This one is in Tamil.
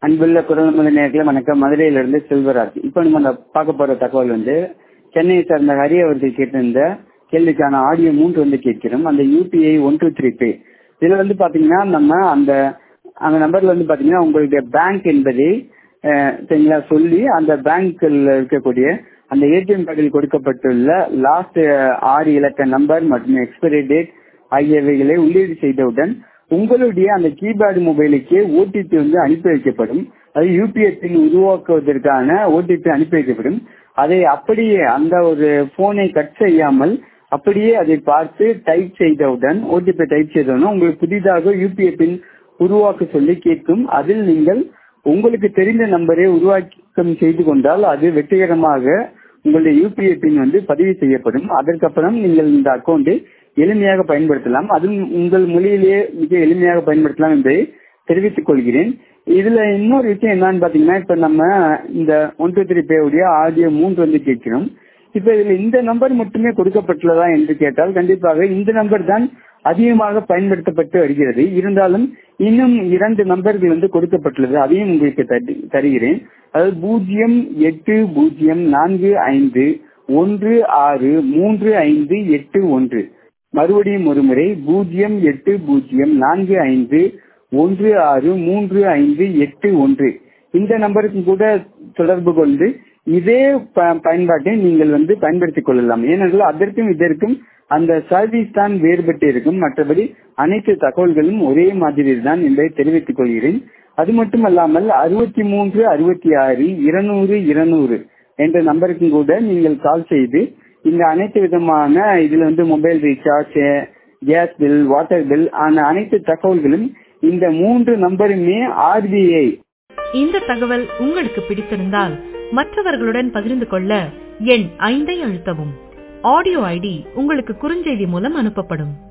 அன்புள்ள குரல்மொழி நேயர்களே வணக்கம். மதுரையிலிருந்து செல்வராஜ். இப்போ நம்ம பார்க்க போற தகவல் சென்னையை சார்ந்த ஹரி அவர்கள் கேட்டிருந்த கேள்விக்கான ஆடியோ 3 கேட்கிறோம். அந்த யூபிஐ 123 பே இதுல பாத்தீங்கன்னா நம்ம அந்த நம்பர்ல பாத்தீங்கன்னா உங்களுடைய பேங்க் என்பதை சரிங்களா சொல்லி அந்த பேங்க்ல இருக்கக்கூடிய அந்த ஏடிஎம் கார்டில் கொடுக்கப்பட்டுள்ள லாஸ்ட் 6 இலக்க நம்பர் மற்றும் எக்ஸ்பைரி டேட் ஆகியவைகளை உள்ளீடு செய்தவுடன் உங்களுடைய அந்த கீபேட் மொபைலுக்கு ஓடிபி அனுப்பி வைக்கப்படும். அது யூபிஐ பின் உருவாக்குவதற்கான ஓடிபி அனுப்பி வைக்கப்படும். அதை அப்படியே அந்த ஒரு போனை கட் செய்யாமல் அப்படியே அதை பார்த்து டைப் செய்தவுடன் ஓடிபி டைப் செய்தவுடன் உங்களுக்கு புதிதாக யூபிஐ பின் உருவாக்க சொல்லி கேட்கும். அதில் நீங்கள் உங்களுக்கு தெரிந்த நம்பரை உருவாக்கம் செய்து கொண்டால் அது வெற்றிகரமாக உங்களுடைய யூபிஐ பின் பதிவு செய்யப்படும். அதற்கப்புறம் நீங்கள் இந்த அக்கௌண்டை எளிமையாக பயன்படுத்தலாம். அதுவும் உங்கள் மொழியிலேயே மிக எளிமையாக பயன்படுத்தலாம் என்பதை தெரிவித்துக் கொள்கிறேன். இதுல இன்னொரு விஷயம் என்னன்னு பாத்தீங்கன்னா, இப்ப நம்ம இந்த 123 பே உடைய ஆடியோ 3 கேட்கிறோம். இப்ப இதுல இந்த நம்பர் மட்டுமே கொடுக்கப்பட்டுள்ளதா என்று கேட்டால் கண்டிப்பாக இந்த நம்பர் தான் அதிகமாக பயன்படுத்தப்பட்டு வருகிறது. இருந்தாலும் இன்னும் 2 நம்பர்கள் கொடுக்கப்பட்டுள்ளது. அதையும் உங்களுக்கு தருகிறேன். அதாவது 080451635381. மறுபடியும் ஒருமுறை 080451635381. இந்த நம்பருக்கு கூட தொடர்பு கொண்டு இதே பயன்பாட்டை நீங்கள் பயன்படுத்திக் கொள்ளலாம். ஏனென்றால் அதற்கும் இதற்கும் அந்த சர்வீஸ் தான் வேறுபட்டு இருக்கும். மற்றபடி அனைத்து தகவல்களும் ஒரே மாதிரி தான் என்பதை தெரிவித்துக் கொள்கிறேன். அது மட்டுமல்லாமல் 6366200200 என்ற நம்பருக்கும் கூட நீங்கள் கால் செய்து இந்த அனைத்து விதமான இதுல mobile recharge, gas bill, water bill அனைத்து தகவல்களும் இந்த 3 நம்பருமே RBI. இந்த தகவல் உங்களுக்கு பிடித்திருந்தால் மற்றவர்களுடன் பகிர்ந்து கொள்ள எண் 5 அழுத்தவும். ஆடியோ ஐடி உங்களுக்கு குறுஞ்செய்தி மூலம் அனுப்பப்படும்.